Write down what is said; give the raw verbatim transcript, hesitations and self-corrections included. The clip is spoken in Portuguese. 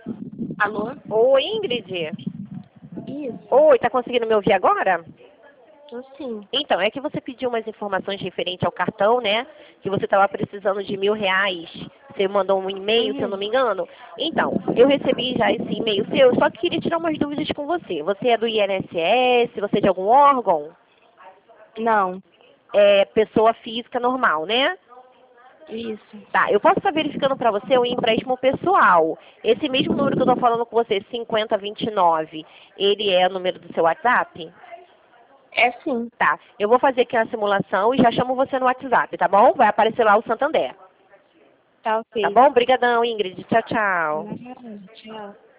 Alô? Oi, Ingrid. Isso, Oi, tá conseguindo me ouvir agora? tô sim. Então, é que você pediu umas informações referente ao cartão, né? Que você estava precisando de mil reais. Você mandou um e-mail, se eu não Uhum. me engano. Então, eu recebi já esse e-mail seu, eu só queria tirar umas dúvidas com você. Você é do I N S S? Você é de algum órgão? Não, É pessoa física normal, né? isso. Tá, eu posso estar verificando para você o empréstimo pessoal. Esse mesmo número que eu estou falando com você, cinquenta vinte e nove, ele é o número do seu WhatsApp? É sim. Tá, eu vou fazer aqui a simulação e já chamo você no WhatsApp, tá bom? Vai aparecer lá o Santander. Tá Tá ok. bom? Obrigadão, Ingrid. Tchau, tchau. Tchau.